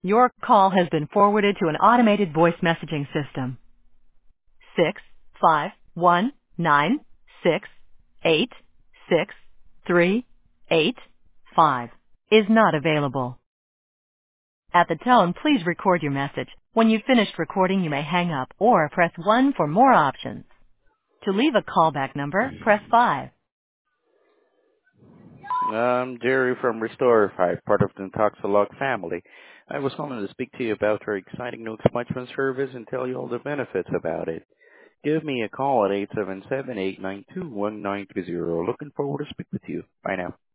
Your call has been forwarded to an automated voice messaging system. 651966385 is not available. At the tone, please record your message. When you've finished recording, you may hang up or press 1 for more options. To leave a callback number, press 5. Jerry from Restorify, part of the Toxalog family. I was calling to speak to you about our exciting new expungement service and tell you all the benefits about it. Give me a call at 877-892-1930. Looking forward to speak with you. Bye now.